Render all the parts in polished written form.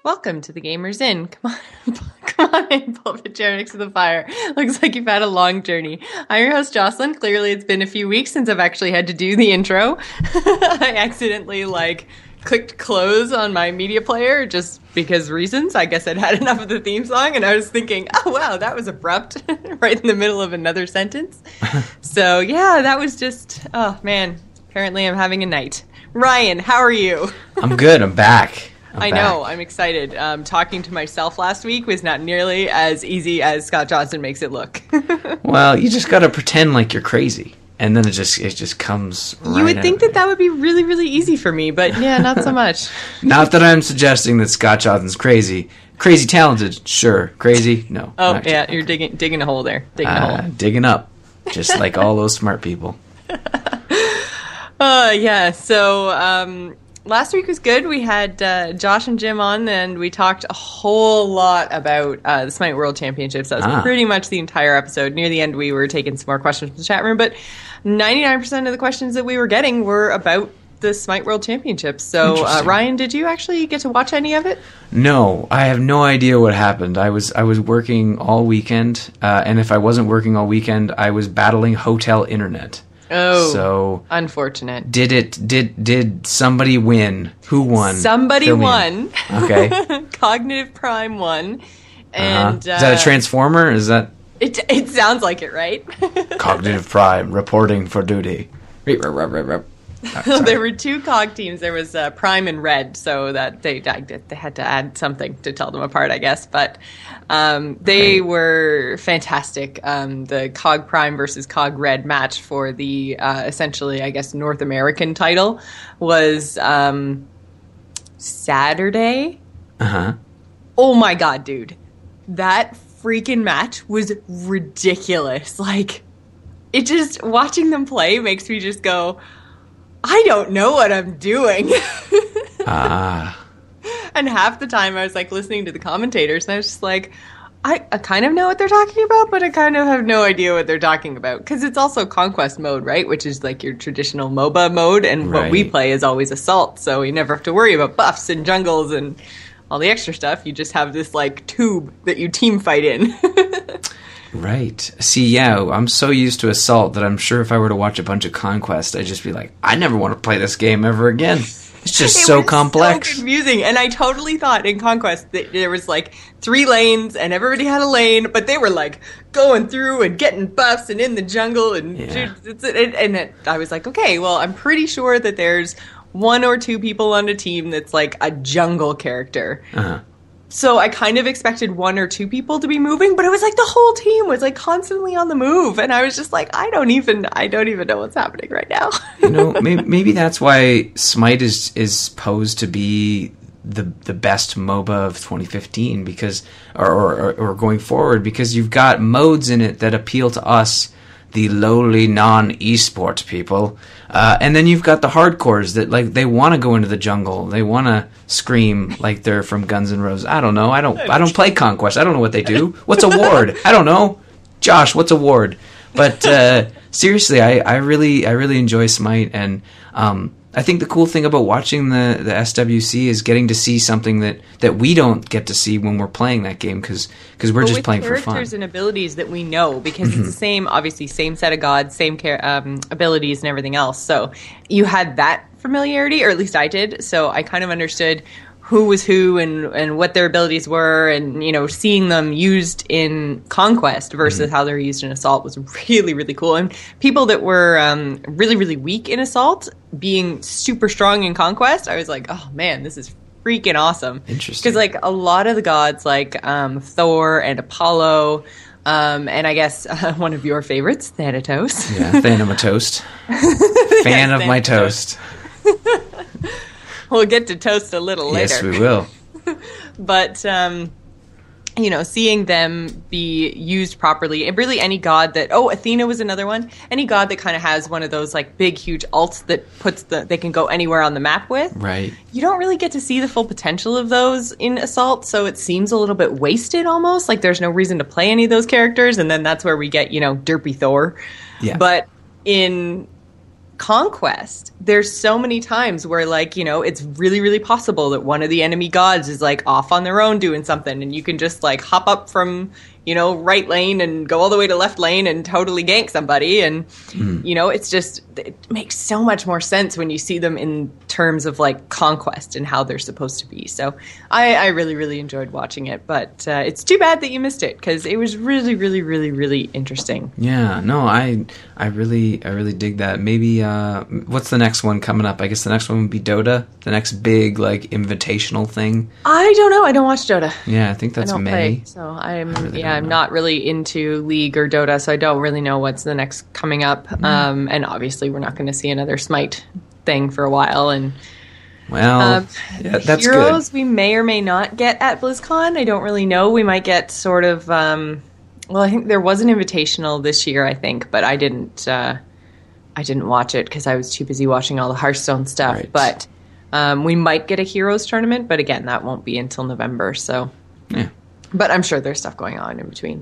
Welcome to the Gamers Inn. Come on, come on in, pull up a chair next to the fire. Looks like you've had a long journey. I'm your host, Jocelyn. Clearly, it's been a few weeks since I've actually had to do the intro. I accidentally, clicked close on my media player just because reasons. I guess I'd had enough of the theme song, and I was thinking, oh, wow, that was abrupt, right in the middle of another sentence. So, yeah, that was just, oh, man, apparently I'm having a night. Ryan, how are you? I'm good. I'm back. I know. I'm excited. Talking to myself last week was not nearly as easy as Scott Johnson makes it look. Well, you just got to pretend like you're crazy, and then it just comes right You would think out. that would be really, really easy for me, but yeah, not so much. Not that I'm suggesting that Scott Johnson's crazy. Crazy talented, sure. Crazy, no. Oh, yeah, you're digging a hole there. Digging up, just like all those smart people. Yeah, so last week was good. We had Josh and Jim on, and we talked a whole lot about the Smite World Championships. That was pretty much the entire episode. Near the end, we were taking some more questions from the chat room, but 99% of the questions that we were getting were about the Smite World Championships. So, Ryan, did you actually get to watch any of it? No, I have no idea what happened. I was working all weekend, and if I wasn't working all weekend, I was battling hotel internet. Oh, so unfortunate. Did somebody win? Who won? Somebody won. Okay. Cognitive Prime won. And is that a transformer? Is that it sounds like it, right? Cognitive Prime reporting for duty. There were two cog teams. There was Prime and Red, so that they had to add something to tell them apart, I guess. But they were fantastic. The Cog Prime versus Cog Red match for the essentially, I guess, North American title was Saturday. Oh my god, dude! That freaking match was ridiculous. It just watching them play makes me just go, I don't know what I'm doing. And half the time I was listening to the commentators, and I was just I kind of know what they're talking about, but I kind of have no idea what they're talking about. Because it's also Conquest mode, right? Which is your traditional MOBA mode, and what we play is always Assault, so you never have to worry about buffs and jungles and all the extra stuff. You just have this tube that you team fight in. Right. See, yeah, I'm so used to Assault that I'm sure if I were to watch a bunch of Conquest, I'd just be like, I never want to play this game ever again. It's just so complex. So confusing. And I totally thought in Conquest that there was 3 lanes and everybody had a lane, but they were going through and getting buffs and in the jungle and I was like, okay, well, I'm pretty sure that there's 1 or 2 people on a team that's a jungle character. So I kind of expected 1 or 2 people to be moving, but it was the whole team was constantly on the move, and I was just I don't even know what's happening right now. maybe that's why Smite is posed to be the best MOBA of 2015 because or going forward, because you've got modes in it that appeal to us, the lowly non-esport people, and then you've got the hardcores that they want to go into the jungle, they want to scream like they're from Guns N' Roses. I don't know. I don't play Conquest. I don't know what they do. What's a ward? I don't know. Josh, what's a ward? But seriously, I really enjoy Smite, and I think the cool thing about watching the SWC is getting to see something that we don't get to see when we're playing that game because we're just playing for fun. Characters and abilities that we know, because it's the same, obviously, same set of gods, same abilities and everything else. So you had that familiarity, or at least I did. So I kind of understood who was who and what their abilities were, and seeing them used in Conquest versus how they're used in Assault was really, really cool. And people that were really, really weak in Assault being super strong in Conquest, I was like, oh man, this is freaking awesome. Interesting. Because a lot of the gods Thor and Apollo, and I guess one of your favorites, Thanatos. Yeah, Thanatos. Fan of my toast. We'll get to toast a little later. Yes, we will. But, seeing them be used properly, and really any god that... Oh, Athena was another one. Any god that kind of has one of those, big, huge ults that they can go anywhere on the map with. Right. You don't really get to see the full potential of those in Assault, so it seems a little bit wasted almost. There's no reason to play any of those characters, and then that's where we get, Derpy Thor. Yeah. But in Conquest, there's so many times where, like, you know, it's really, really possible that one of the enemy gods is like off on their own doing something, and you can just like hop up from, you know, right lane and go all the way to left lane and totally gank somebody. And, you know, it's just, it makes so much more sense when you see them in terms of like Conquest and how they're supposed to be. So I really, really enjoyed watching it, but it's too bad that you missed it because it was really, really, really, really interesting. Yeah, no, I really dig that. Maybe, what's the next one coming up? I guess the next one would be Dota, the next big, like, invitational thing. I don't know. I don't watch Dota. Yeah, I think that's May. Play, so I'm not really into League or Dota, so I don't really know what's the next coming up. And obviously, we're not going to see another Smite thing for a while. And well, yeah, that's Heroes good. We may or may not get at BlizzCon. I don't really know. We might get sort of. Well, I think there was an invitational this year, I think, but I didn't watch it because I was too busy watching all the Hearthstone stuff. Right. But we might get a Heroes tournament, but again, that won't be until November. So, Yeah. But I'm sure there's stuff going on in between.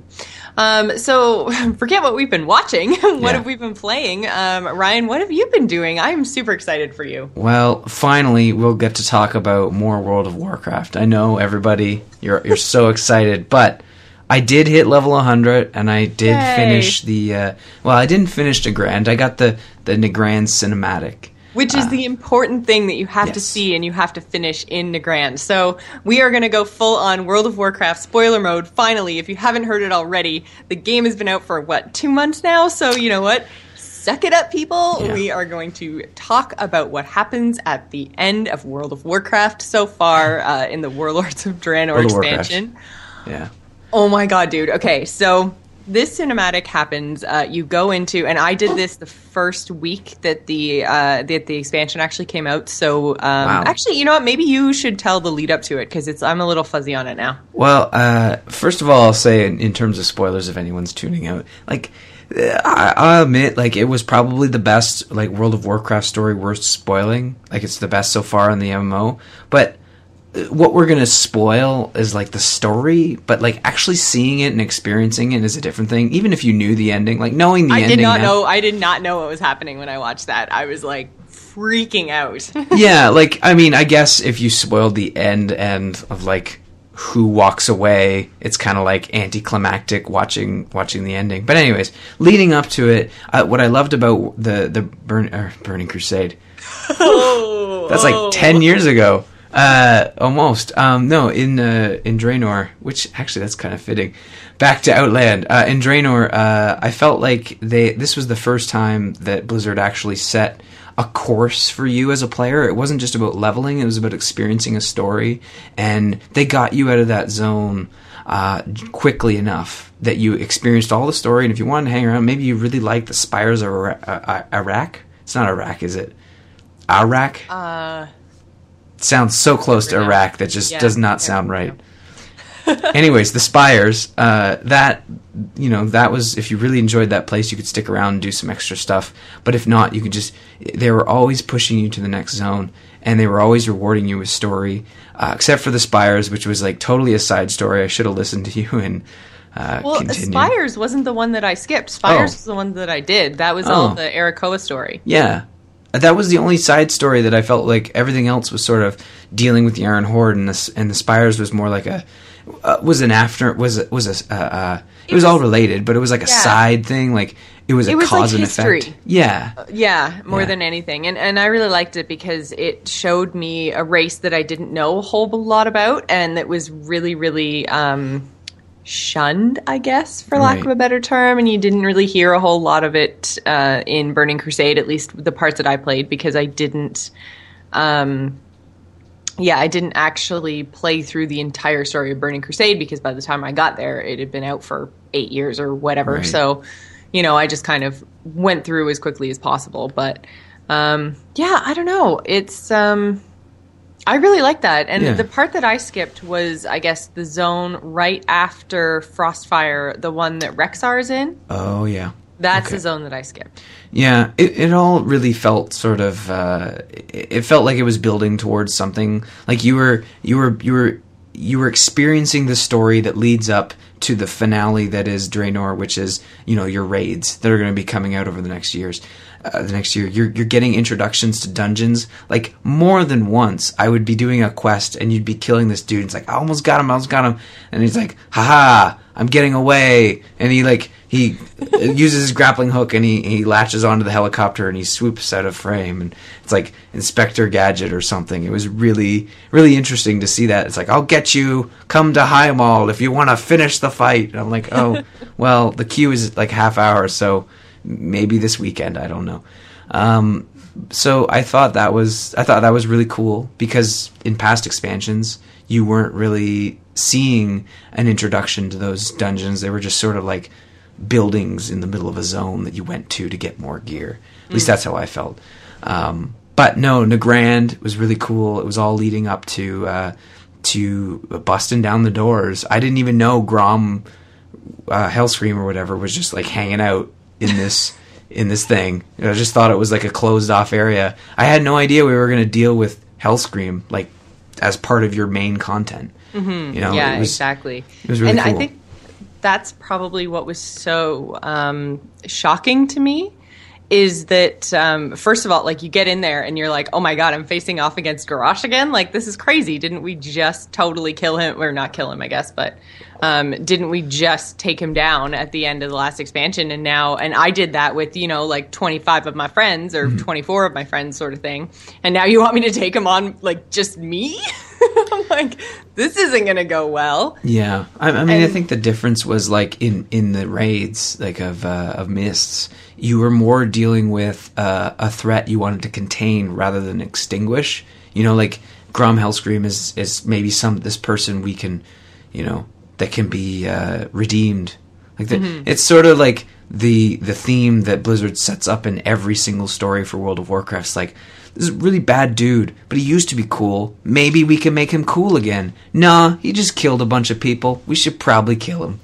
So forget what we've been watching. What have we been playing? Ryan, what have you been doing? I'm super excited for you. Well, finally, we'll get to talk about more World of Warcraft. I know, everybody, you're so excited, but I did hit level 100, and I did finish the... well, I didn't finish Nagrand. I got the Nagrand cinematic. Which is the important thing that you have to see and you have to finish in Nagrand. So we are going to go full on World of Warcraft spoiler mode. Finally, if you haven't heard it already, the game has been out for, 2 months now? So you know what? Suck it up, people. Yeah. We are going to talk about what happens at the end of World of Warcraft so far in the Warlords of Draenor expansion. Yeah. Oh my god, dude. Okay, so... this cinematic happens. You go into, and I did this the first week that the expansion actually came out. So, actually, you know what? Maybe you should tell the lead up to it because I'm a little fuzzy on it now. Well, first of all, I'll say in terms of spoilers, if anyone's tuning out, like I'll admit, like it was probably the best like World of Warcraft story worth spoiling. Like it's the best so far in the MMO, but. What we're going to spoil is, like, the story, but, like, actually seeing it and experiencing it is a different thing. Even if you knew the ending, like, knowing the ending... I did not know what was happening when I watched that. I was, like, freaking out. Yeah, like, I mean, I guess if you spoiled the end of, like, who walks away, it's kind of, like, anticlimactic watching the ending. But anyways, leading up to it, what I loved about the Burning Crusade... that's, like, 10 years ago. Almost. No, in Draenor, which actually that's kind of fitting. Back to Outland. In Draenor, I felt like this was the first time that Blizzard actually set a course for you as a player. It wasn't just about leveling, it was about experiencing a story, and they got you out of that zone quickly enough that you experienced all the story, and if you wanted to hang around, maybe you really liked the Spires of Iraq. It's not Iraq, is it? Iraq? Sounds so close to Iraq that just does not sound right. Anyways, the Spires, that was, if you really enjoyed that place, you could stick around and do some extra stuff. But if not, you could they were always pushing you to the next zone, and they were always rewarding you with story, except for the Spires, which was like totally a side story. I should have listened to you and continue. Spires wasn't the one that I skipped. Spires was the one that I did. That was all the Arakoa story. Yeah. That was the only side story that I felt like everything else was sort of dealing with the Iron Horde, and the Spires was more like it was all related, but it was like a side thing, like it was a cause and effect. More than anything, and I really liked it because it showed me a race that I didn't know a whole lot about, and that was really, really shunned, I guess, for lack of a better term, and you didn't really hear a whole lot of it in Burning Crusade, at least the parts that I played, because I didn't actually play through the entire story of Burning Crusade, because by the time I got there, it had been out for 8 years or whatever, right. So, I just kind of went through as quickly as possible, but, I don't know, it's, I really like that. And the part that I skipped was, I guess, the zone right after Frostfire, the one that Rexar's in. Oh, yeah. That's the zone that I skipped. Yeah, it all really felt sort of, it felt like it was building towards something. Like you were experiencing the story that leads up to the finale that is Draenor, which is, your raids that are going to be coming out over the next years. the next year, you're getting introductions to dungeons. Like, more than once, I would be doing a quest, and you'd be killing this dude. It's like, I almost got him. And he's like, haha, I'm getting away. And he uses his grappling hook, and he latches onto the helicopter, and he swoops out of frame. And it's like Inspector Gadget or something. It was really, really interesting to see that. It's like, I'll get you. Come to Highmall if you want to finish the fight. And I'm like, oh, well, the queue is like half hour, so maybe this weekend, I don't know. So I thought that was really cool, because in past expansions you weren't really seeing an introduction to those dungeons. They were just sort of like buildings in the middle of a zone that you went to get more gear. At least that's how I felt. But no, Nagrand was really cool. It was all leading up to busting down the doors. I didn't even know Grom Hellscream or whatever was just like hanging out in this thing. I just thought it was like a closed off area. I had no idea we were going to deal with Hellscream like as part of your main content. Mm-hmm. You know, yeah, exactly. It was really cool. I think that's probably what was so shocking to me, is that first of all, like, you get in there and you're like, oh my god, I'm facing off against Garrosh again? Like, this is crazy. Didn't we just totally kill him? Or not kill him, I guess, but didn't we just take him down at the end of the last expansion? And I did that with, like 25 of my friends, or 24 of my friends, sort of thing. And now you want me to take him on, like, just me? I'm like, this isn't going to go well. Yeah. I think the difference was, like, in the raids, like, of Mists, you were more dealing with a threat you wanted to contain rather than extinguish. Like, Grom Hellscream is maybe this person we can, that can be redeemed. Like, it's sort of like the theme that Blizzard sets up in every single story for World of Warcraft. It's like, this is a really bad dude, but he used to be cool. Maybe we can make him cool again. Nah, he just killed a bunch of people. We should probably kill him,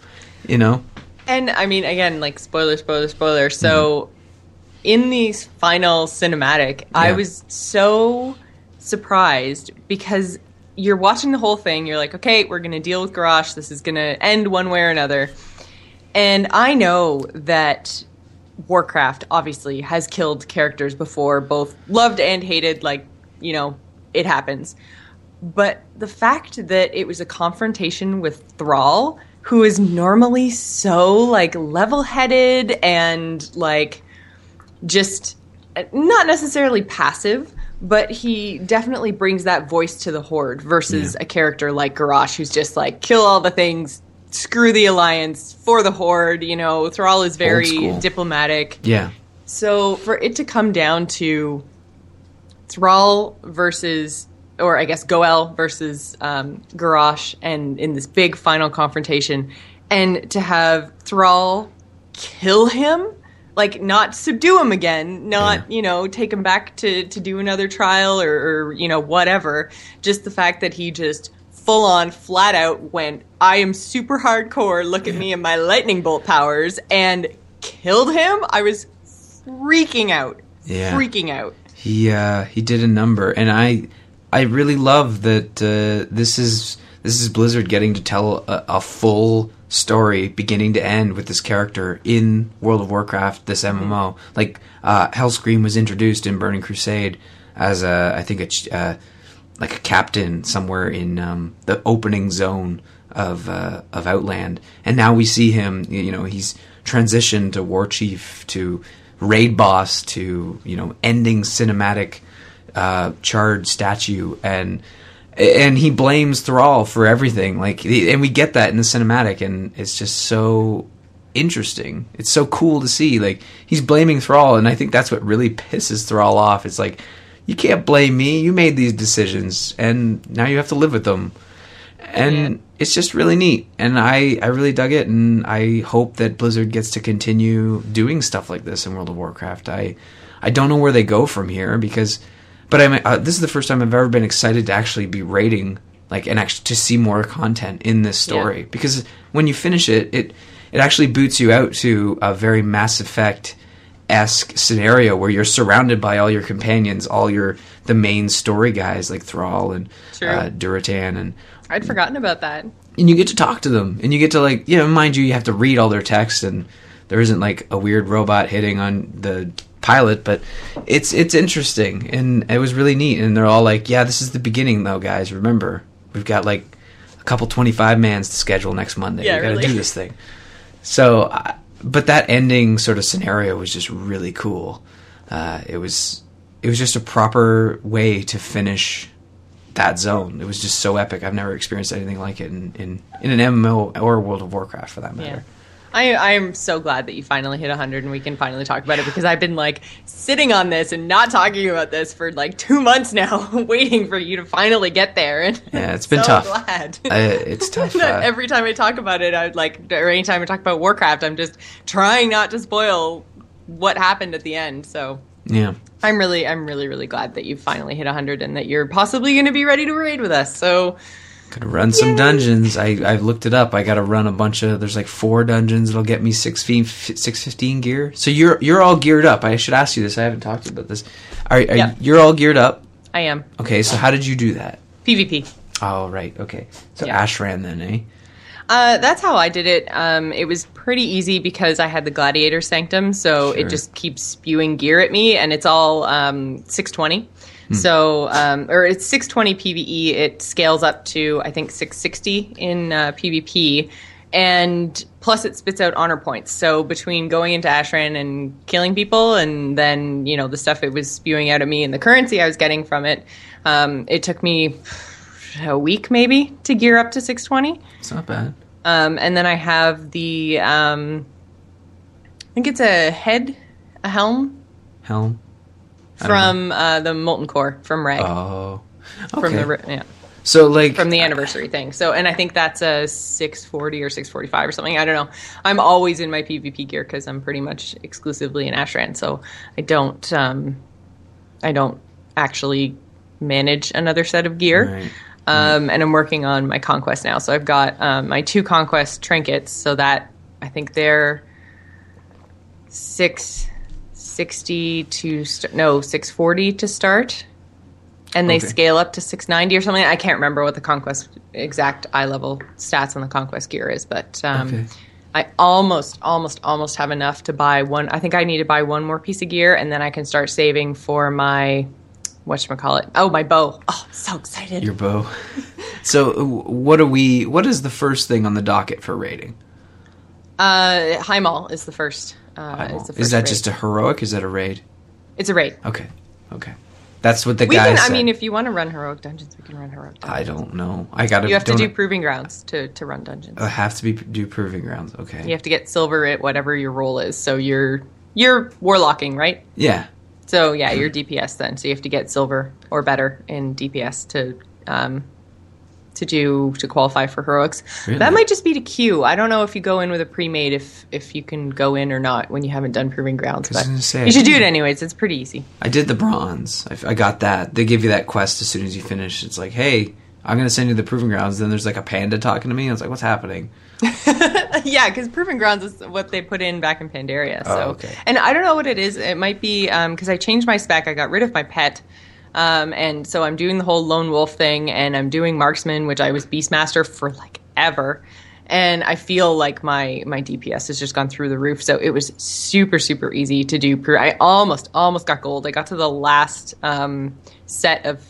And, I mean, again, like, spoiler. So, in the final cinematic, I was so surprised, because you're watching the whole thing. You're like, okay, we're going to deal with Garrosh. This is going to end one way or another. And I know that Warcraft, obviously, has killed characters before, both loved and hated. Like, it happens. But the fact that it was a confrontation with Thrall, who is normally so, like, level-headed and, like, just not necessarily passive, but he definitely brings that voice to the Horde versus a character like Garrosh, who's just like, kill all the things, screw the Alliance, for the Horde. Thrall is very diplomatic. Yeah. So for it to come down to Thrall versus, or I guess Goel versus Garrosh, and in this big final confrontation, and to have Thrall kill him, like, not subdue him again, not, take him back to do another trial or whatever. Just the fact that he just full on, flat out went, I am super hardcore, look at me and my lightning bolt powers, and killed him. I was freaking out. Yeah. Freaking out. He did a number, and I really love that this is Blizzard getting to tell a full story beginning to end with this character in World of Warcraft, this MMO. Like, Hellscream was introduced in Burning Crusade as a captain somewhere in the opening zone of Outland, and now we see him. He's transitioned to War Chief, to raid boss, to ending cinematic charred statue, and he blames Thrall for everything. Like, and we get that in the cinematic, and it's just so interesting. It's so cool to see. Like, he's blaming Thrall, and I think that's what really pisses Thrall off. It's like, you can't blame me. You made these decisions, and now you have to live with them. And it's just really neat, and I really dug it, and I hope that Blizzard gets to continue doing stuff like this in World of Warcraft. I don't know where they go from here, but this is the first time I've ever been excited to actually be raiding, like, and actually to see more content in this story. Because when you finish it actually boots you out to a very Mass Effect-esque scenario where you're surrounded by all your companions, the main story guys like Thrall and Duratan, and I'd forgotten about that. And you get to talk to them, and you get to, like, mind you have to read all their text, and there isn't, like, a weird robot hitting on the pilot, but it's interesting, and it was really neat. And they're all like, "Yeah, this is the beginning, though, guys. Remember, we've got like a couple 25-mans to schedule next Monday. Yeah, we got to really. do this thing." So, but that ending sort of scenario was just really cool. It was just a proper way to finish that zone. It was just so epic. I've never experienced anything like it in an MMO or World of Warcraft, for that matter. I am so glad that you finally hit 100 and we can finally talk about it, because I've been like sitting on this and not talking about this for like 2 months now, waiting for you to finally get there. And Yeah, it's been so tough. Glad. It's tough. Every time I talk about it, or anytime I talk about Warcraft, I'm just trying not to spoil what happened at the end. So Yeah. I'm really, really glad that you finally hit 100 and that you're possibly going to be ready to raid with us. So Could run some dungeons. I looked it up. I got to run a bunch of. There's like 4 dungeons. It'll get me 615 gear. So you're all geared up. I should ask you this. I haven't talked to you about this. You're all geared up? I am. Okay. So how did you do that? PvP. Oh, right. Okay. So Yeah. Ashran then, eh? That's how I did it. It was pretty easy because I had the Gladiator Sanctum, so Sure. it just keeps spewing gear at me, and it's all 620. So, or it's 620 PvE. It scales up to, I think, 660 in PvP. And plus it spits out honor points. So between going into Ashran and killing people and then, the stuff it was spewing out at me and the currency I was getting from it, it took me a week maybe to gear up to 620. It's not bad. And then I have the, I think it's a helm Helm. from the Molten Core from Reg. Oh. Okay. From the So like from the anniversary thing. So, and I think that's a 640 or 645 or something. I don't know. I'm always in my PvP gear because I'm pretty much exclusively in Ashran. So I don't actually manage another set of gear. Right. And I'm working on my conquest now. So I've got my 2 conquest trinkets. So that I think they're 660 to 640 to start. And they Okay. scale up to 690 or something. I can't remember what the conquest exact eye level stats on the conquest gear is, but Okay. I almost have enough to buy one. I think I need to buy one more piece of gear, and then I can start saving for my whatchamacallit. Oh, my bow. Oh, I'm so excited. Your bow. So what is the first thing on the docket for raiding? Highmaul is the first. Is that raid. just a heroic? Is that a raid? It's a raid. Okay. That's what the We guy can. said. I mean, if you want to run heroic dungeons, we can run heroic dungeons. I don't know. I got to. You have to do proving grounds to run dungeons. I have to do proving grounds. Okay. You have to get silver at whatever your role is. So you're warlocking, right? Yeah. So yeah, you're DPS then. So you have to get silver or better in DPS to qualify for heroics. Really? That might just be to queue. I don't know if you go in with a pre-made if you can go in or not when you haven't done proving grounds. I was But gonna say, you should do it anyways. It's pretty easy. I did the bronze. I got that. They give you that quest as soon as you finish. It's like, hey, I'm going to send you the proving grounds. Then there's like a panda talking to me. I was like, what's happening? Yeah, because proving grounds is what they put in back in Pandaria. So, Oh, okay. And I don't know what it is. It might be because I changed my spec. I got rid of my pet. And so I'm doing the whole lone wolf thing, and I'm doing marksman, which I was beastmaster for like ever. And I feel like my DPS has just gone through the roof. So it was super, super easy to do. I almost got gold. I got to the last set of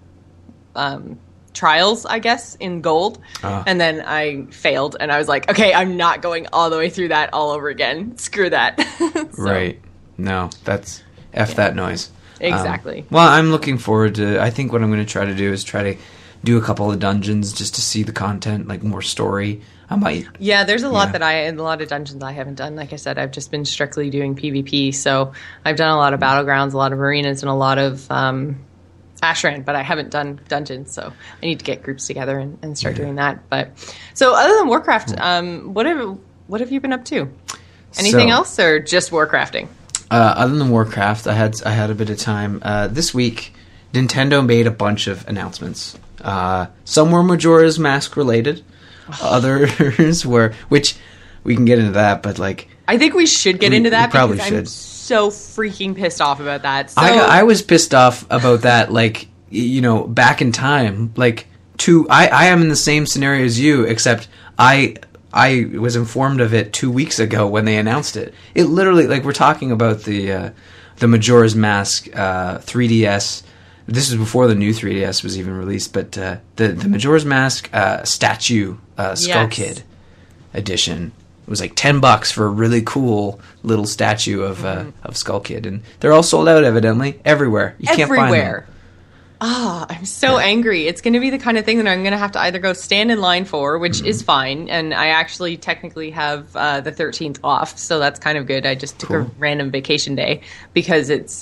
trials, I guess, in gold. And then I failed. And I was like, okay, I'm not going all the way through that all over again. Screw that. So, Right. No, that's that noise. Exactly. Well, I'm looking forward to. I think what I'm going to try to do is try to do a couple of dungeons just to see the content, like more story. I might. Yeah, there's a lot Yeah. a lot of dungeons I haven't done. Like I said, I've just been strictly doing PvP. So I've done a lot of battlegrounds, a lot of arenas, and a lot of Ashran, but I haven't done dungeons. So I need to get groups together and start doing that. But so other than Warcraft, what have you been up to? Anything So- else, or just Warcrafting? Other than Warcraft, I had a bit of time this week. Nintendo made a bunch of announcements. Some were Majora's Mask related. Others were, which we can get into that, but like I think we should get into that we probably because I'm should. so freaking pissed off about that. So, I was pissed off about that. Like back in time, like I am in the same scenario as you, except I was informed of it 2 weeks ago when they announced it. It literally, like, we're talking about the the Majora's Mask 3DS. This was before the new 3DS was even released, but the Majora's Mask statue Skull Kid edition. It was like $10 for a really cool little statue of Skull Kid, and they're all sold out evidently everywhere. You can't find them. I'm so angry. It's going to be the kind of thing that I'm going to have to either go stand in line for, which is fine, and I actually technically have the 13th off, so that's kind of good. I just took a random vacation day because it's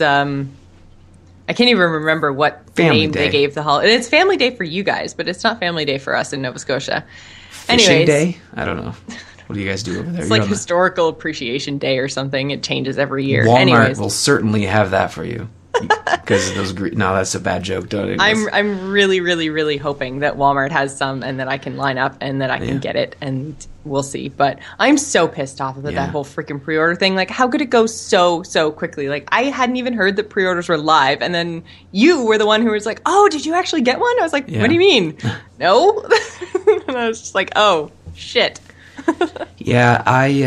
I can't even remember what name they gave the holiday. It's Family Day for you guys, but it's not Family Day for us in Nova Scotia. Fishing Day? I don't know. What do you guys do over there? It's like Historical Appreciation Day or something. It changes every year. Walmart will certainly have that for you. Because those no, that's a bad joke. Don't even. I'm really, really, really hoping that Walmart has some and that I can line up and that I can get it, and we'll see. But I'm so pissed off about that whole freaking pre-order thing. Like, how could it go so quickly? Like, I hadn't even heard that pre-orders were live, and then you were the one who was like, "Oh, did you actually get one?" I was like, "What do you mean?" No, and I was just like, "Oh shit." Yeah,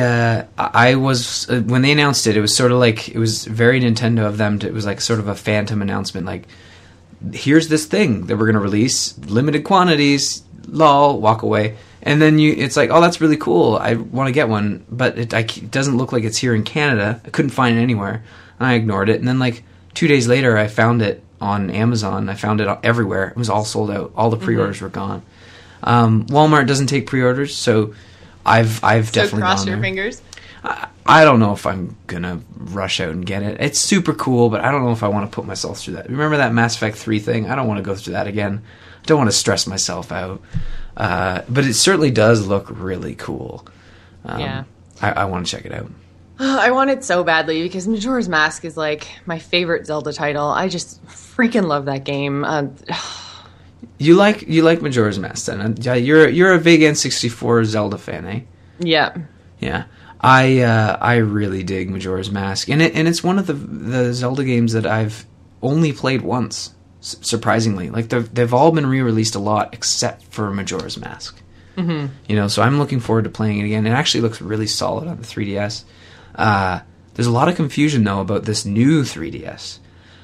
I was when they announced it. It was sort of like, it was very Nintendo of them. It was like sort of a phantom announcement. Like, here's this thing that we're going to release, limited quantities. Lol, walk away, and then it's like, oh, that's really cool. I want to get one, but it doesn't look like it's here in Canada. I couldn't find it anywhere, and I ignored it. And then like 2 days later, I found it on Amazon. I found it everywhere. It was all sold out. All the pre-orders were gone. Walmart doesn't take pre-orders, so. I've definitely cross gone your there. fingers. I don't know if I'm gonna rush out and get it. It's super cool, but I don't know if I want to put myself through that. Remember that Mass Effect 3 thing? I don't want to go through that again. I don't want to stress myself out. But it certainly does look really cool. I want to check it out. I want it so badly because Majora's Mask is like my favorite Zelda title. I just freaking love that game. You like Majora's Mask then? You're a big N64 Zelda fan, eh? Yeah. Yeah. I really dig Majora's Mask, and it's one of the Zelda games that I've only played once. Surprisingly, like they've all been re-released a lot except for Majora's Mask. Mm-hmm. You know, so I'm looking forward to playing it again. It actually looks really solid on the 3DS. There's a lot of confusion though about this new 3DS.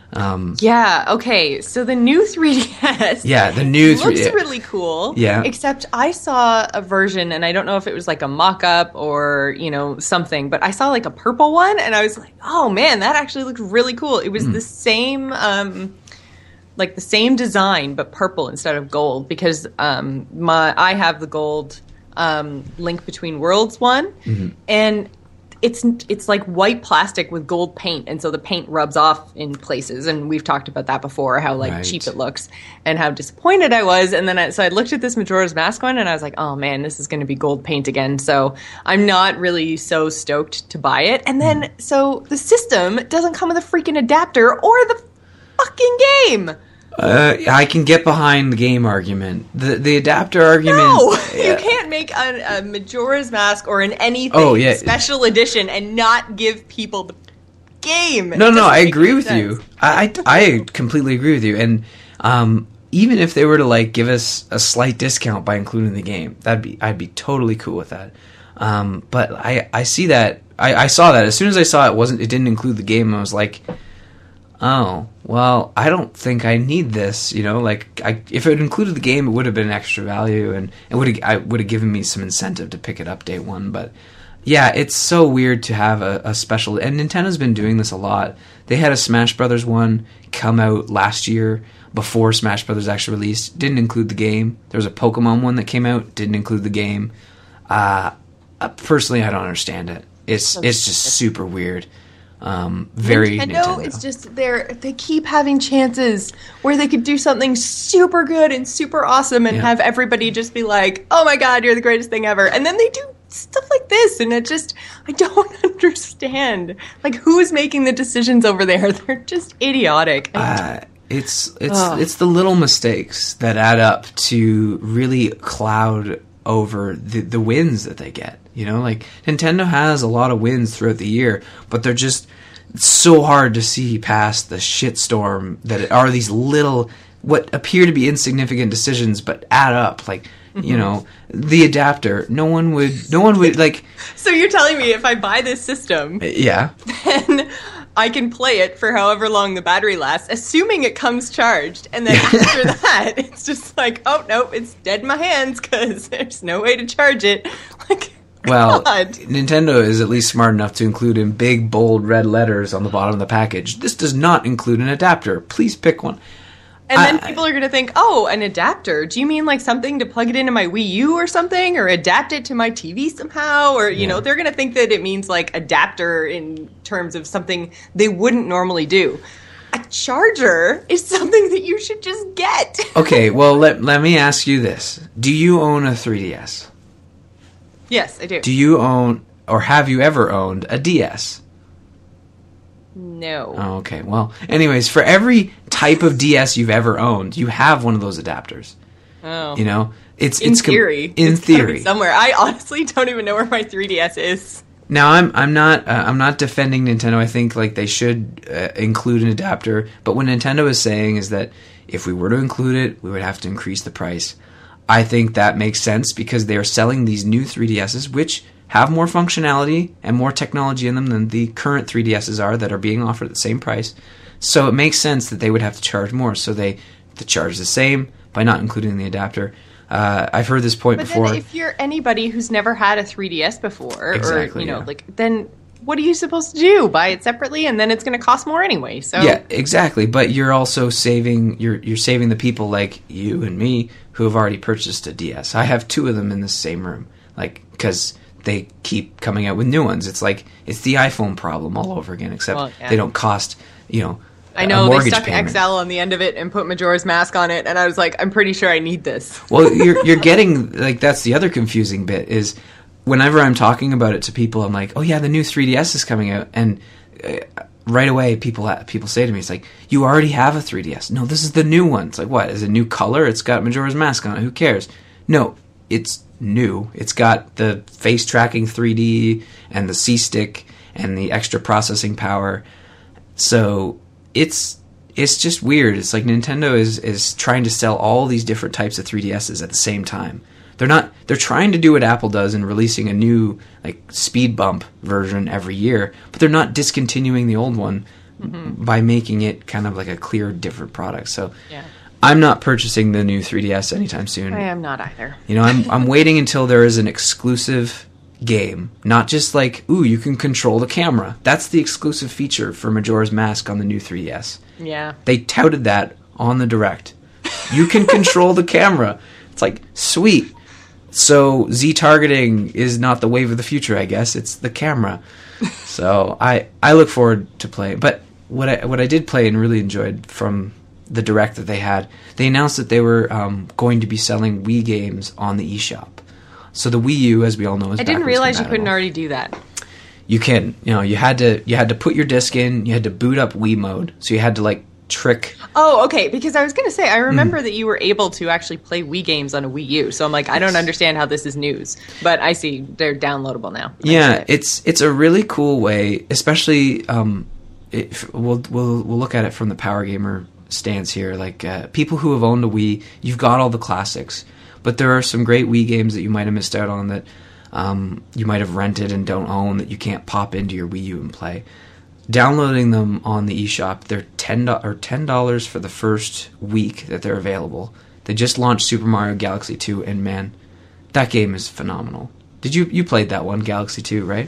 Okay, so the new 3DS looks really cool. Yeah. Except I saw a version, and I don't know if it was like a mock-up or, something, but I saw like a purple one, and I was like, oh man, that actually looked really cool. It was the same, like the same design, but purple instead of gold, because I have the gold Link Between Worlds one, and it's like white plastic with gold paint, and so the paint rubs off in places, and we've talked about that before, how cheap it looks and how disappointed I was. And then I looked at this Majora's Mask one, and I was like, oh man, this is going to be gold paint again, so I'm not really so stoked to buy it. And then so the system doesn't come with a freaking adapter or the fucking game. I can get behind the game argument. The adapter argument. No, you can't make a Majora's Mask or an anything special edition and not give people the game. No, I agree with you. I completely agree with you. And even if they were to like give us a slight discount by including the game, I'd be totally cool with that. But I see that. I saw that as soon as I saw it didn't include the game. I was like, oh, well, I don't think I need this, if it included the game, it would have been extra value, and it would have given me some incentive to pick it up day one. But yeah, it's so weird to have a special, and Nintendo's been doing this a lot. They had a Smash Brothers one come out last year before Smash Brothers actually released, didn't include the game. There was a Pokemon one that came out, didn't include the game. Personally, I don't understand it. It's just super weird. Very Nintendo. It's just they keep having chances where they could do something super good and super awesome and have everybody just be like, oh my god, you're the greatest thing ever. And then they do stuff like this, and I don't understand. Like, who is making the decisions over there? They're just idiotic. It's the little mistakes that add up to really cloud over the wins that they get. Like Nintendo has a lot of wins throughout the year, but they're just so hard to see past the shitstorm that are these little, what appear to be insignificant decisions, but add up. Like, the adapter. No one would like. So you're telling me if I buy this system, then I can play it for however long the battery lasts, assuming it comes charged. And then after that, it's just like, oh, no, it's dead in my hands because there's no way to charge it. Like, well, God. Nintendo is at least smart enough to include in big, bold red letters on the bottom of the package, this does not include an adapter. Please pick one. And then people are going to think, oh, an adapter. Do you mean like something to plug it into my Wii U or something? Or adapt it to my TV somehow? Or, you know, they're going to think that it means like adapter in terms of something they wouldn't normally do. A charger is something that you should just get. Okay, well, let me ask you this. Do you own a 3DS? Yes, I do. Do you own, or have you ever owned a DS? No. Oh, okay. Well, anyways, for every type of DS you've ever owned, you have one of those adapters. Oh. You know, it's theory. In it's gotta theory, be somewhere. I honestly don't even know where my 3DS is. Now, I'm not defending Nintendo. I think like they should include an adapter. But what Nintendo is saying is that if we were to include it, we would have to increase the price. I think that makes sense because they are selling these new 3DSs, which have more functionality and more technology in them than the current 3DSs are that are being offered at the same price. So it makes sense that they would have to charge more. So they charge the same by not including the adapter. I've heard this point before. But then if you're anybody who's never had a 3DS before, exactly, or, you know, like, then what are you supposed to do? Buy it separately, and then it's going to cost more anyway. So yeah, exactly. But you're also saving you're saving the people like you and me who have already purchased a DS. I have two of them in the same room, like because they keep coming out with new ones. It's like it's the iPhone problem all over again, except they don't cost, you know. I know they stuck payment. XL on the end of it and put Majora's Mask on it, and I was like, I'm pretty sure I need this. Well, you're getting like that's the other confusing bit is whenever I'm talking about it to people, I'm like, oh yeah, the new 3DS is coming out, and right away people say to me, it's like, you already have a 3DS. No, this is the new one. It's like, what? Is it a new color? It's got Majora's Mask on it. Who cares? No, it's new. It's got the face tracking 3D and the C-Stick and the extra processing power. So it's just weird. It's like Nintendo is trying to sell all these different types of 3DSs at the same time. They're trying to do what Apple does in releasing a new like speed bump version every year, but they're not discontinuing the old one by making it kind of like a clear different product. So I'm not purchasing the new 3DS anytime soon. I am not either. You know, I'm waiting until there is an exclusive game, not just like, ooh, you can control the camera. That's the exclusive feature for Majora's Mask on the new 3DS. Yeah. They touted that on the Direct. You can control the camera. It's like, sweet. So Z-targeting is not the wave of the future, I guess. It's the camera. So I look forward to playing. But what I did play and really enjoyed from the Direct that they had, they announced that they were going to be selling Wii games on the eShop. So the Wii U, as we all know, is I didn't realize you couldn't already do that. You can. You know, you had to put your disc in. You had to boot up Wii mode. So you had to like trick. Oh, okay. Because I was going to say, I remember that you were able to actually play Wii games on a Wii U. So I'm like, I don't understand how this is news. But I see they're downloadable now. Yeah, it's a really cool way, especially we'll look at it from the Power Gamer stance here. Like people who have owned a Wii, you've got all the classics. But there are some great Wii games that you might have missed out on that you might have rented and don't own that you can't pop into your Wii U and play. Downloading them on the eShop, they're $10 for the first week that they're available. They just launched Super Mario Galaxy 2, and man, that game is phenomenal. Did you played that one, Galaxy 2, right?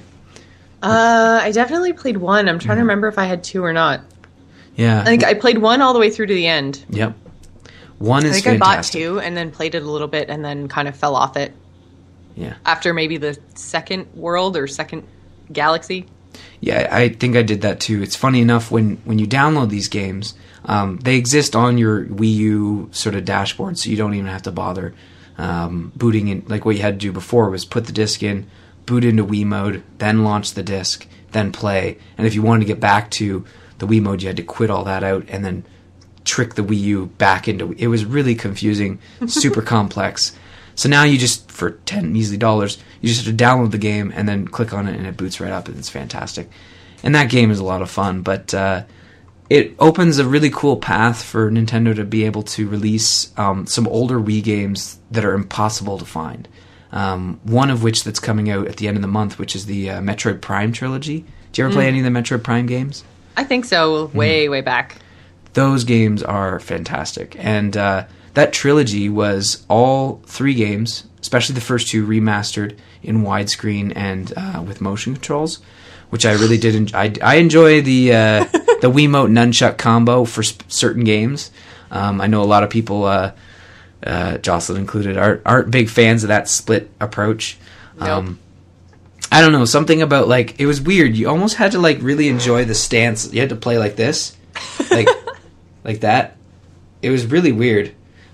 I definitely played one. I'm trying to remember if I had two or not. Yeah. I think I played one all the way through to the end. Yep. One is fantastic. I bought two and then played it a little bit and then kind of fell off it. Yeah. After maybe the second world or second galaxy. Yeah, I think I did that too. It's funny enough, when you download these games, they exist on your Wii U sort of dashboard, so you don't even have to bother booting in. Like what you had to do before was put the disc in, boot into Wii mode, then launch the disc, then play. And if you wanted to get back to the Wii mode, you had to quit all that out and then trick the Wii U back into it. Was really confusing, super complex. So now you just, for $10 measly, you just have to download the game and then click on it and it boots right up and it's fantastic. And that game is a lot of fun, but it opens a really cool path for Nintendo to be able to release some older Wii games that are impossible to find. One of which that's coming out at the end of the month, which is the Metroid Prime trilogy. Do you ever play any of the Metroid Prime games? I think so. Way back. Those games are fantastic. And that trilogy was all 3 games, especially the first 2 remastered in widescreen and with motion controls, which I really did. I enjoy the the Wiimote nunchuck combo for certain games. I know a lot of people, Jocelyn included, aren't big fans of that split approach. Nope. I don't know, something about, like, it was weird. You almost had to, like, really enjoy the stance. You had to play like this, like that. It was really weird.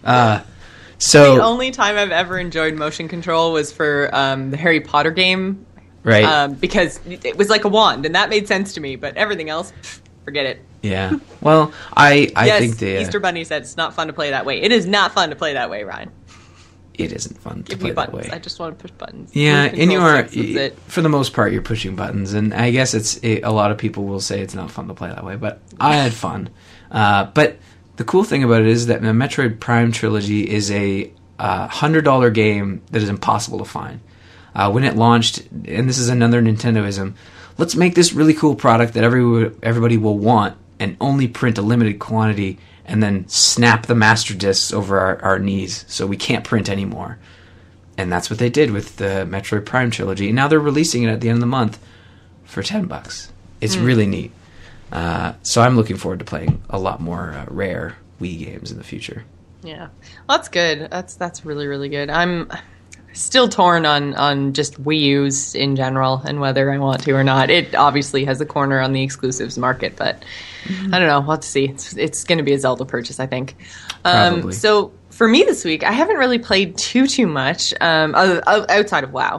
So the only time I've ever enjoyed motion control was for the Harry Potter game, right? Because it was like a wand, and that made sense to me. But everything else, forget it. Yeah. Well, I yes, think the Easter Bunny said it's not fun to play that way. It is not fun to play that way, Ryan. It isn't fun to Give play me that buttons. way. I just want to push buttons. Yeah, and you are, it. for the most part, you're pushing buttons, and I guess a lot of people will say it's not fun to play that way, but I had fun. But the cool thing about it is that the Metroid Prime trilogy is a $100 game that is impossible to find. When it launched, and this is another Nintendoism, let's make this really cool product that everybody will want and only print a limited quantity and then snap the master discs over our knees so we can't print anymore. And that's what they did with the Metroid Prime trilogy. And now they're releasing it at the end of the month for $10. It's really neat. So I'm looking forward to playing a lot more rare Wii games in the future. Yeah, well, that's good. That's really, really good. I'm still torn on just Wii U's in general and whether I want to or not. It obviously has a corner on the exclusives market, but I don't know. We'll have to see. It's going to be a Zelda purchase, I think. Probably. So for me this week, I haven't really played too much outside of WoW.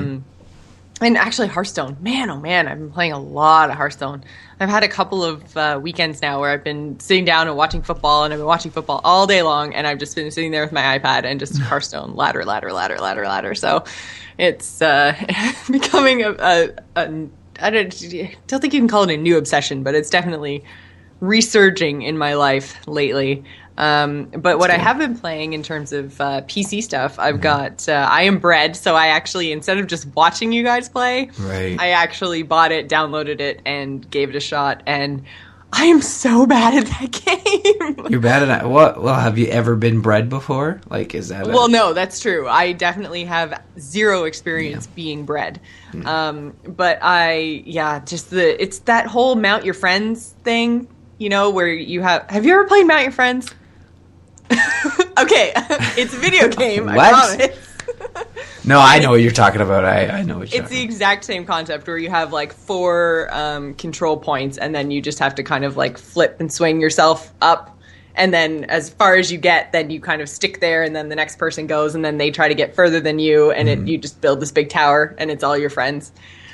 And actually Hearthstone. Man, oh man, I've been playing a lot of Hearthstone. I've had a couple of weekends now where I've been sitting down and watching football, and I've been watching football all day long, and I've just been sitting there with my iPad and just Hearthstone, ladder. So it's becoming I don't think you can call it a new obsession, but it's definitely resurging in my life lately. But what I have been playing in terms of PC stuff, I've got I Am Bread, so I actually, instead of just watching you guys play, I actually bought it, downloaded it, and gave it a shot, and I am so bad at that game. You're bad at what? Well, have you ever been bred before? Like, is that Well, no, that's true. I definitely have zero experience being bred. But it's that whole mount your friends thing, you know, where you have you ever played Mount Your Friends? Okay, it's a video game. What? I promise. No, I know what you're talking about. I know what you're It's the exact same concept where you have like 4 control points, and then you just have to kind of like flip and swing yourself up, and then as far as you get, then you kind of stick there, and then the next person goes, and then they try to get further than you, and you just build this big tower, and it's all your friends.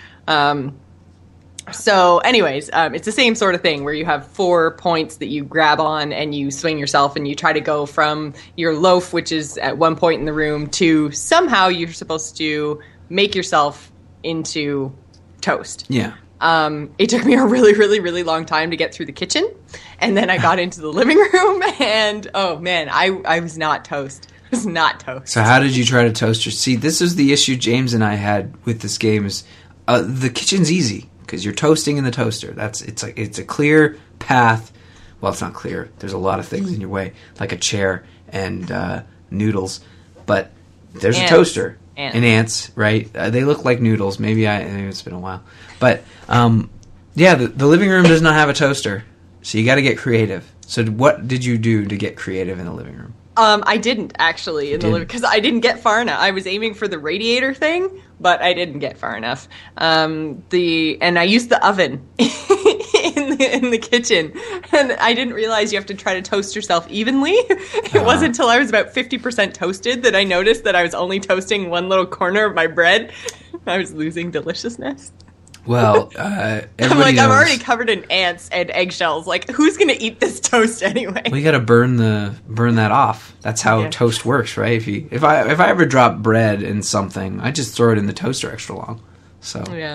So anyways, it's the same sort of thing where you have 4 points that you grab on and you swing yourself, and you try to go from your loaf, which is at one point in the room, to somehow you're supposed to make yourself into toast. Yeah. It took me a really, really, really long time to get through the kitchen, and then I got into the living room, and oh man, I was not toast. I was not toast. So how did you try to toast your... See, this is the issue James and I had with this game is the kitchen's easy. Because you're toasting in the toaster. It's a clear path. Well, it's not clear. There's a lot of things in your way, like a chair and noodles. But there's a toaster and ants, right? They look like noodles. Maybe it's been a while. But the living room does not have a toaster, so you got to get creative. So what did you do to get creative in the living room? I didn't actually in the living, because I didn't get far enough. I was aiming for the radiator thing, but I didn't get far enough. And I used the oven in the kitchen, and I didn't realize you have to try to toast yourself evenly. It wasn't until I was about 50% toasted that I noticed that I was only toasting one little corner of my bread. I was losing deliciousness. Well, I'm already covered in ants and eggshells. Like, who's going to eat this toast anyway? Well, you got to burn that off. That's how toast works, right? If I ever drop bread in something, I just throw it in the toaster extra long. So yeah.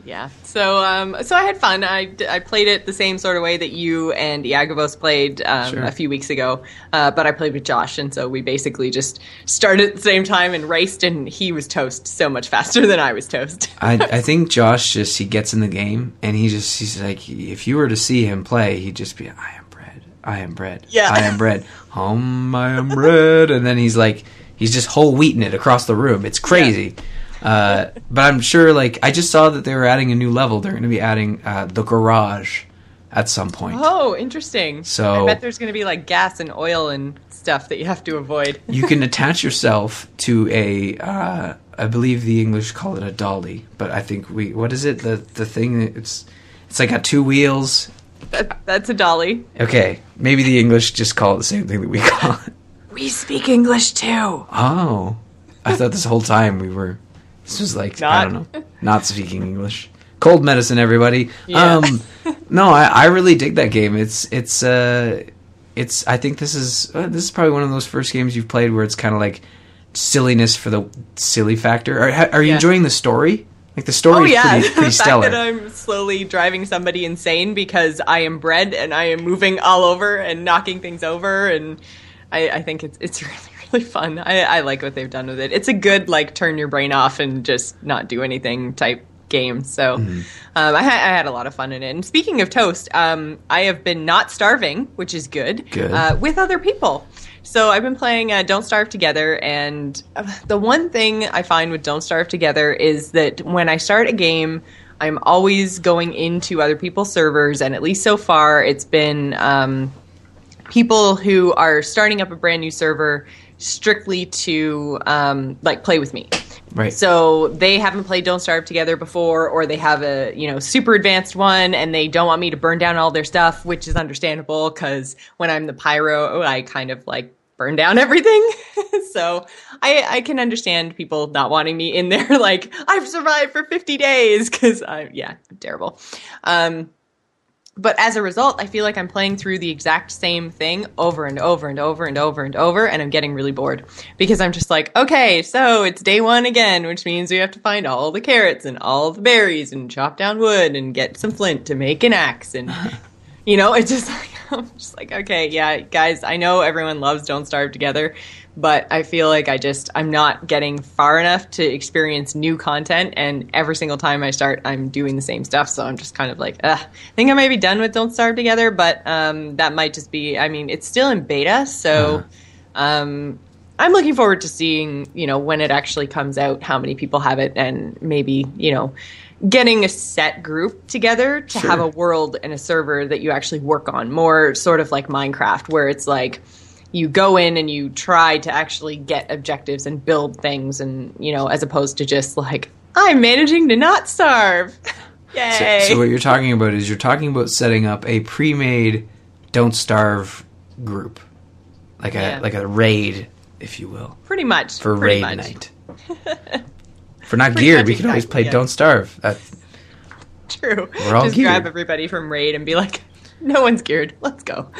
Yeah. So I had fun. I played it the same sort of way that you and Iagavos played Sure. a few weeks ago. But I played with Josh, and so we basically just started at the same time and raced, and he was toast so much faster than I was toast. I think Josh he gets in the game and he's like, if you were to see him play, he'd just be, I am bread. I am bread. Yeah. I am bread. I am bread. And then he's just whole wheating it across the room. It's crazy. Yeah. But I'm sure, I just saw that they were adding a new level. They're going to be adding the garage at some point. Oh, interesting. So I bet there's going to be gas and oil and stuff that you have to avoid. You can attach yourself to I believe the English call it a dolly, but I think what is it? The thing, it's got two wheels. That's a dolly. Okay, maybe the English just call it the same thing that we call it. We speak English too. Oh, I thought this whole time this was I don't know, not speaking English. Cold medicine, everybody. Yeah. No, I really dig that game. It's I think this is probably one of those first games you've played where it's kind of silliness for the silly factor. Are you enjoying the story? The story is pretty stellar. The fact that I'm slowly driving somebody insane because I am bread and I am moving all over and knocking things over, and I think it's really, really fun. I like what they've done with it. It's a good turn your brain off and just not do anything type game. So I had a lot of fun in it. And speaking of toast, I have been not starving, which is good. With other people. So I've been playing Don't Starve Together, and the one thing I find with Don't Starve Together is that when I start a game, I'm always going into other people's servers, and at least so far, it's been people who are starting up a brand new server strictly to play with me. Right. So they haven't played Don't Starve Together before, or they have a super advanced one, and they don't want me to burn down all their stuff, which is understandable because when I'm the pyro, I kind of burn down everything. So I can understand people not wanting me in there. I've survived for 50 days because I'm terrible. But as a result, I feel like I'm playing through the exact same thing over and over and over and over and over, and I'm getting really bored because I'm just okay, so it's day one again, which means we have to find all the carrots and all the berries and chop down wood and get some flint to make an axe. And, it's just I'm just okay, yeah, guys, I know everyone loves Don't Starve Together, but I feel like I'm not getting far enough to experience new content, and every single time I start, I'm doing the same stuff, so I'm just kind of I think I might be done with Don't Starve Together, but that might just be, it's still in beta, so I'm looking forward to seeing, when it actually comes out, how many people have it, and maybe, getting a set group together to have a world and a server that you actually work on, more sort of like Minecraft, where it's you go in and you try to actually get objectives and build things, and as opposed to just I'm managing to not starve. Yay! So what you're talking about is setting up a pre-made Don't Starve group, like a raid, if you will. Pretty much for raid night. If we're not geared, we can always play Don't Starve. True. We're all just geared. Grab everybody from raid and be no one's geared. Let's go.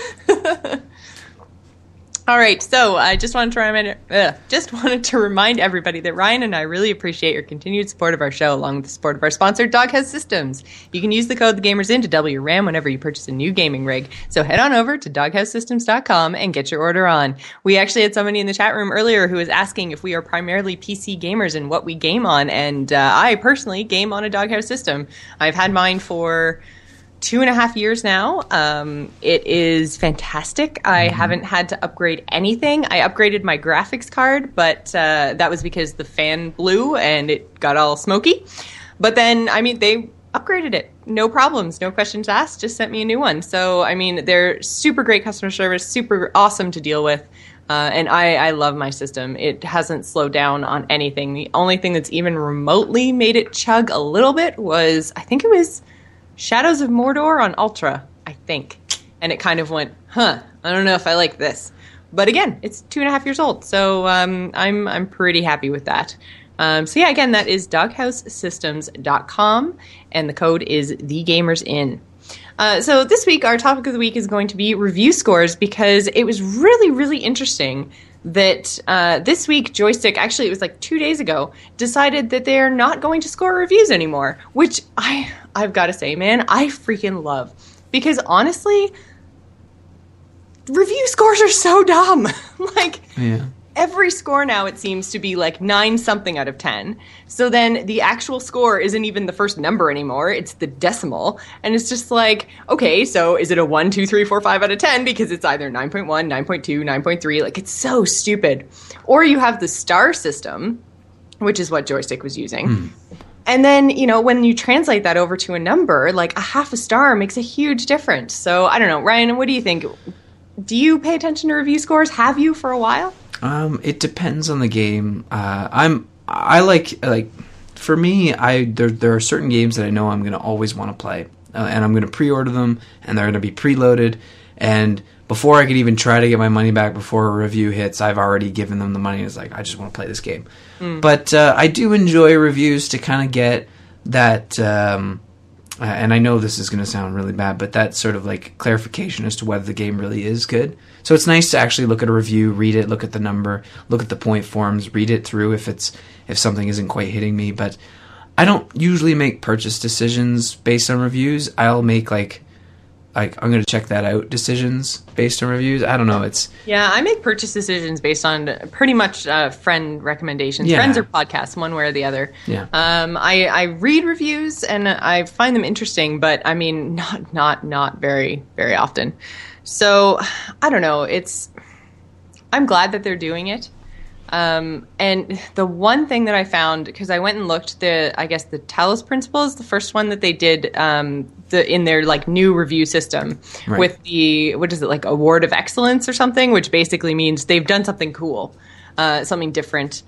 All right, so I just wanted to remind everybody that Ryan and I really appreciate your continued support of our show, along with the support of our sponsor, Doghouse Systems. You can use the code TheGamersIn to double your RAM whenever you purchase a new gaming rig. So head on over to doghousesystems.com and get your order on. We actually had somebody in the chat room earlier who was asking if we are primarily PC gamers and what we game on, and I personally game on a Doghouse system. I've had mine for 2.5 years now. It is fantastic. I haven't had to upgrade anything. I upgraded my graphics card, but that was because the fan blew and it got all smoky. But then, they upgraded it. No problems, no questions asked, just sent me a new one. So, they're super great customer service, super awesome to deal with. And I love my system. It hasn't slowed down on anything. The only thing that's even remotely made it chug a little bit was, I think it was Shadows of Mordor on Ultra, I think. And it kind of went, I don't know if I like this. But again, it's 2.5 years old, so I'm pretty happy with that. So yeah, again, that is doghousesystems.com, and the code is TheGamersIn. So this week, our topic of the week is going to be review scores because it was really, really interesting that this week Joystick, actually it was like 2 days ago, decided that they're not going to score reviews anymore, which I've got to say, man, I freaking love. Because honestly, review scores are so dumb. Like, Yeah. every score now, it seems to be like 9 something out of 10. So then the actual score isn't even the first number anymore. It's the decimal. And it's just like, okay, so is it a 1, 2, 3, 4, 5 out of 10? Because it's either 9.1, 9.2, 9.3. Like, it's so stupid. Or you have the star system, which is what Joystick was using. And then, you know, when you translate that over to a number, like a half a star makes a huge difference. So I don't know. Ryan, what do you think? Do you pay attention to review scores? Have you for a while? It depends on the game. I like for me, there are certain games that I know I'm going to always want to play, and I'm going to pre-order them, and they're going to be preloaded, and before I could even try to get my money back before a review hits, I've already given them the money. It's like, I just want to play this game. But I do enjoy reviews to kind of get that, and I know this is going to sound really bad, but that sort of like clarification as to whether the game really is good. So it's nice to actually look at a review, read it, look at the number, look at the point forms, read it through if something isn't quite hitting me. But I don't usually make purchase decisions based on reviews. I'll make like I'm going to check that out decisions based on reviews. I don't know. Yeah, I make purchase decisions based on pretty much friend recommendations. Yeah. Friends or podcasts, one way or the other. Yeah. I read reviews and I find them interesting, but I mean, not very, very often. So I don't know. I'm glad that they're doing it. And the one thing that I found, because I went and looked, the Talos Principle is the first one that they did in their like new review system with the, what is it, like Award of Excellence or something, which basically means they've done something cool, something different.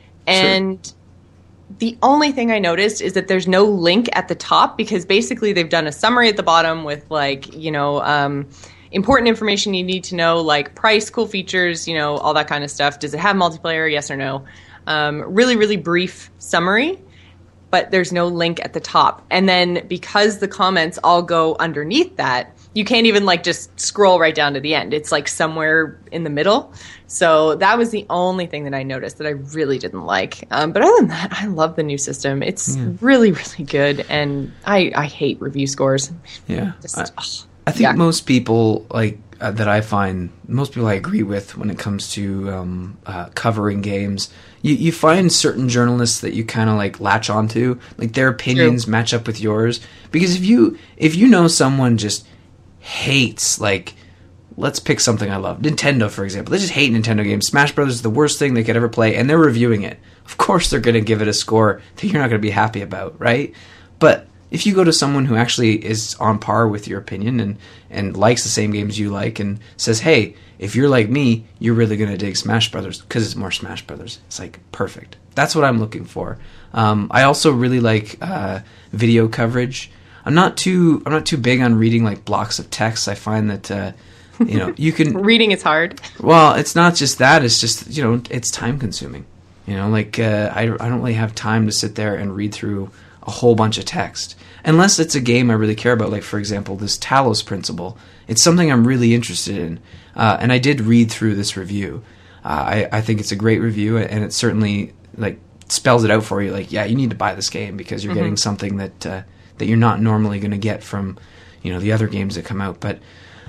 And the only thing I noticed is that there's no link at the top, because basically they've done a summary at the bottom with like, you know, important information you need to know, like price, cool features, you know, all that kind of stuff. Does it have multiplayer? Yes or no? Really, really brief summary, but there's no link at the top. And then because the comments all go underneath that, you can't even like just scroll right down to the end. It's like somewhere in the middle. So that was the only thing that I noticed that I really didn't like. But other than that, I love the new system. It's really, really good. And I hate review scores. Yeah. I think most people that I find, most people I agree with when it comes to covering games, you find certain journalists that you kind of like latch onto, like their opinions match up with yours. Because if you know someone just hates, like, let's pick something I love, Nintendo for example, they just hate Nintendo games. Smash Brothers is the worst thing they could ever play, and they're reviewing it. Of course, they're going to give it a score that you're not going to be happy about, right? But if you go to someone who actually is on par with your opinion and likes the same games you like and says, hey, if you're like me, you're really going to dig Smash Brothers because it's more Smash Brothers. It's like perfect. That's what I'm looking for. I also really like video coverage. I'm not too big on reading like blocks of text. I find that you know, you can reading is hard. Well, it's not just that. It's just, you know, it's time consuming. You know, like I don't really have time to sit there and read through a whole bunch of text. Unless it's a game I really care about, like, for example, this Talos Principle. It's something I'm really interested in. And I did read through this review. I think it's a great review, and it certainly, like, spells it out for you. Like, yeah, you need to buy this game because you're getting something that you're not normally going to get from, you know, the other games that come out. But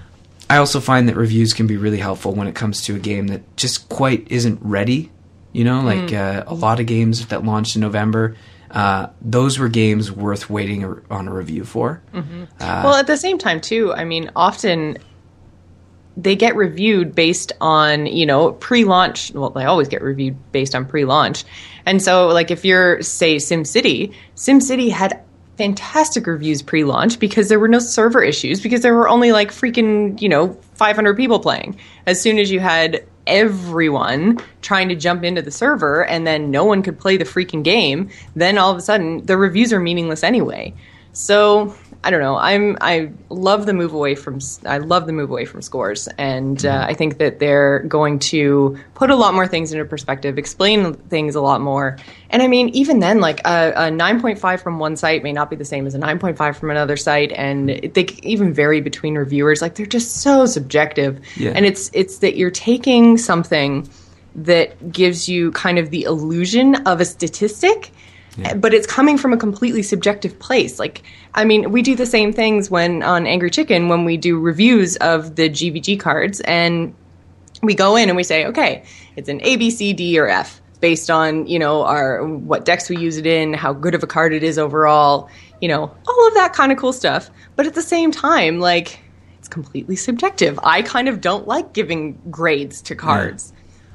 I also find that reviews can be really helpful when it comes to a game that just quite isn't ready. You know, like a lot of games that launched in November, those were games worth waiting on a review for. Well, at the same time, too, I mean, often they get reviewed based on, you know, pre-launch. Well, they always get reviewed based on pre-launch. And so, like, if you're, say, SimCity had fantastic reviews pre-launch because there were no server issues, because there were only, like, freaking, you know, 500 people playing. As soon as you had everyone trying to jump into the server and then no one could play the freaking game, then all of a sudden the reviews are meaningless anyway. So I don't know. I love the move away from scores, and I think that they're going to put a lot more things into perspective, explain things a lot more. And I mean, even then, like a 9.5 from one site may not be the same as a 9.5 from another site, and they even vary between reviewers. Like they're just so subjective, and it's that you're taking something that gives you kind of the illusion of a statistic. Yeah. But it's coming from a completely subjective place. Like, I mean, we do the same things when on Angry Chicken when we do reviews of the GVG cards, and we go in and we say, okay, it's an A, B, C, D, or F based on, you know, what decks we use it in, how good of a card it is overall, you know, all of that kind of cool stuff. But at the same time, like, it's completely subjective. I kind of don't like giving grades to cards.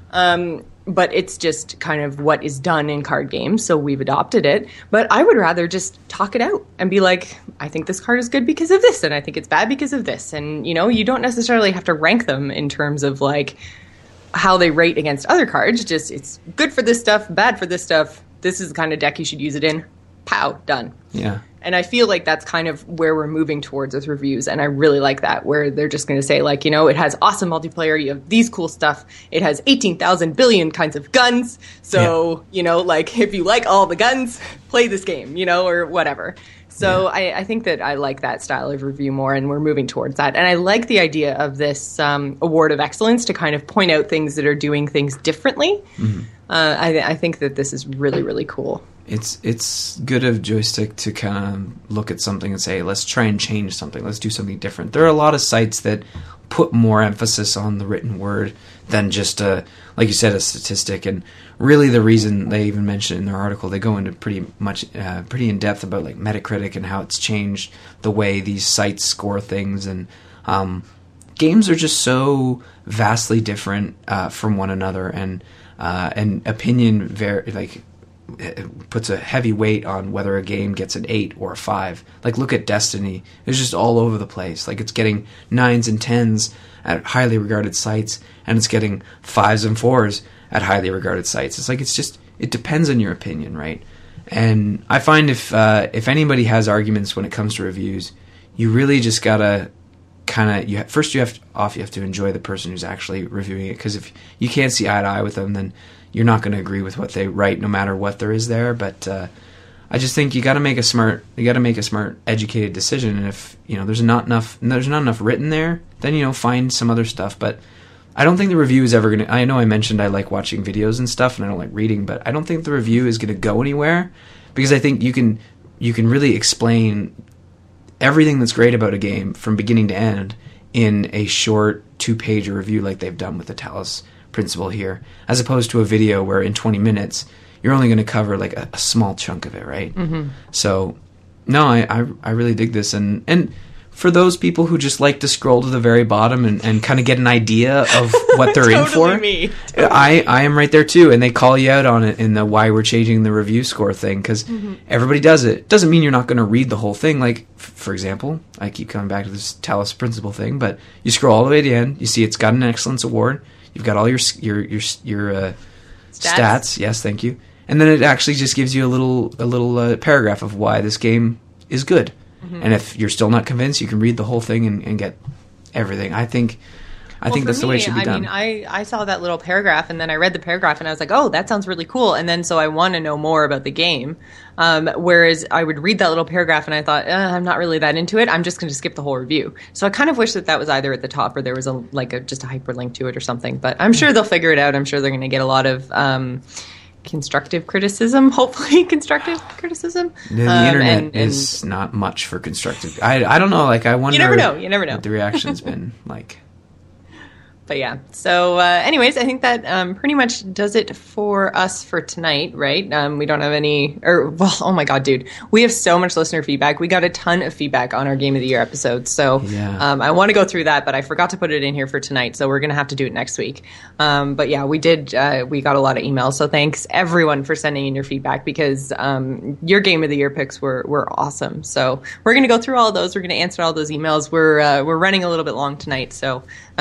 But it's just kind of what is done in card games, so we've adopted it. But I would rather just talk it out and be like, I think this card is good because of this, and I think it's bad because of this. And, you know, you don't necessarily have to rank them in terms of, like, how they rate against other cards. Just, it's good for this stuff, bad for this stuff. This is the kind of deck you should use it in. Pow, done. Yeah. And I feel like that's kind of where we're moving towards with reviews. And I really like that, where they're just going to say, like, you know, it has awesome multiplayer. You have these cool stuff. It has 18,000 billion kinds of guns. So, you know, like, if you like all the guns, play this game, you know, or whatever. So I think that I like that style of review more, and we're moving towards that. And I like the idea of this award of excellence to kind of point out things that are doing things differently. Mm-hmm. I think that this is really, really cool. It's good of Joystick to kind of look at something and say, let's try and change something. Let's do something different. There are a lot of sites that put more emphasis on the written word than just like you said, a statistic. And really the reason they even mention it in their article, they go into pretty in depth about like Metacritic and how it's changed the way these sites score things. And games are just so vastly different from one another, and opinion puts a heavy weight on whether a game gets an 8 or a 5. Like, look at Destiny. It's just all over the place. Like, it's getting 9s and 10s at highly regarded sites, and it's getting 5s and 4s at highly regarded sites. It's like, it depends on your opinion, right? And I find if anybody has arguments when it comes to reviews, you really just gotta kind of, first you have to enjoy the person who's actually reviewing it, because if you can't see eye to eye with them, then you're not going to agree with what they write, no matter what there is there. But I just think you got to make a smart, educated decision. And if there's not enough written there, then find some other stuff. But I don't think the review is ever going to. I know I mentioned I like watching videos and stuff, and I don't like reading, but I don't think the review is going to go anywhere, because I think you can really explain everything that's great about a game from beginning to end in a short 2-page review, like they've done with the Talos Principle here, as opposed to a video where in 20 minutes you're only going to cover like a small chunk of it, right? Mm-hmm. So no, I really dig this, and for those people who just like to scroll to the very bottom and kind of get an idea of what they're in for, me. Totally. I am right there too, and they call you out on it in the why we're changing the review score thing, because everybody does it. Doesn't mean you're not going to read the whole thing. Like, for example, I keep coming back to this Talos Principle thing, but you scroll all the way to the end, you see it's got an excellence award. You've got all your stats. Yes, thank you. And then it actually just gives you a little paragraph of why this game is good. Mm-hmm. And if you're still not convinced, you can read the whole thing and get everything. I think that's the way it should be done. I mean, I saw that little paragraph, and then I read the paragraph, and I was like, oh, that sounds really cool. And then so I want to know more about the game. Whereas I would read that little paragraph, and I thought, I'm not really that into it. I'm just going to skip the whole review. So I kind of wish that was either at the top, or there was just a hyperlink to it or something. But I'm sure they'll figure it out. I'm sure they're going to get a lot of constructive criticism, hopefully constructive criticism. The internet is not much for constructive. I don't know. Like, I wonder. You never know. What the reaction's been like. But yeah. So anyways, I think that pretty much does it for us for tonight, right? We don't have any, oh my God, dude. We have so much listener feedback. We got a ton of feedback on our Game of the Year episode. So I want to go through that, but I forgot to put it in here for tonight. So we're going to have to do it next week. But yeah, we got a lot of emails. So thanks everyone for sending in your feedback, because your Game of the Year picks were awesome. So we're going to go through all of those. We're going to answer all those emails. We're running a little bit long tonight. So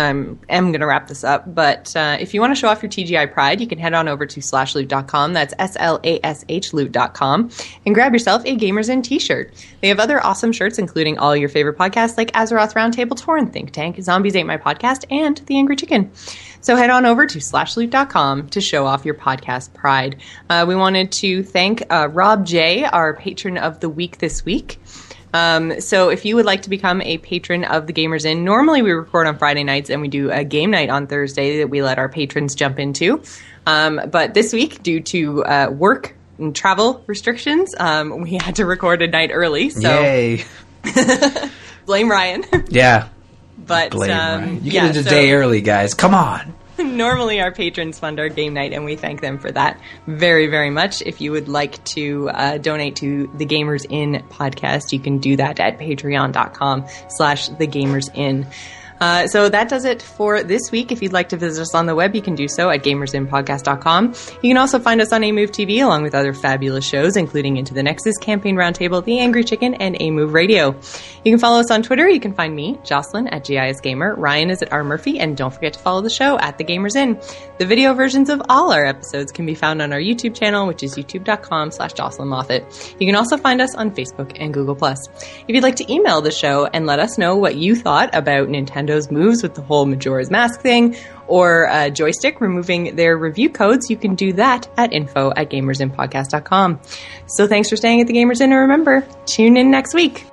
am going to wrap this up. But if you want to show off your TGI pride, you can head on over to slashloot.com. That's SLASH loot.com. And grab yourself a Gamers Inn t-shirt. They have other awesome shirts, including all your favorite podcasts like Azeroth Roundtable, Torrent Think Tank, Zombies Ate My Podcast, and The Angry Chicken. So head on over to slashloot.com to show off your podcast pride. We wanted to thank Rob J., our patron of the week this week. So if you would like to become a patron of the Gamers Inn, normally we record on Friday nights and we do a game night on Thursday that we let our patrons jump into. But this week, due to work and travel restrictions, we had to record a night early. So Yay. Blame Ryan. Yeah. But Blame Ryan. You get it a day early, guys. Come on. Normally our patrons fund our game night, and we thank them for that very, very much. If you would like to donate to the Gamers Inn podcast, you can do that at patreon.com/thegamersin. So that does it for this week. If you'd like to visit us on the web, you can do so at gamersinpodcast.com. You can also find us on A Move TV along with other fabulous shows, including Into the Nexus, Campaign Roundtable, The Angry Chicken, and A Move Radio. You can follow us on Twitter. You can find me, Jocelyn, at GISGamer. Ryan is at R. Murphy, and don't forget to follow the show at The Gamers Inn. The video versions of all our episodes can be found on our YouTube channel, which is youtube.com/Jocelyn Moffat. You can also find us on Facebook and Google+. If you'd like to email the show and let us know what you thought about Nintendo's moves with the whole Majora's Mask thing, or Joystick removing their review codes, you can do that at info@gamersinpodcast.com. So thanks for staying at the Gamers Inn, and remember, tune in next week.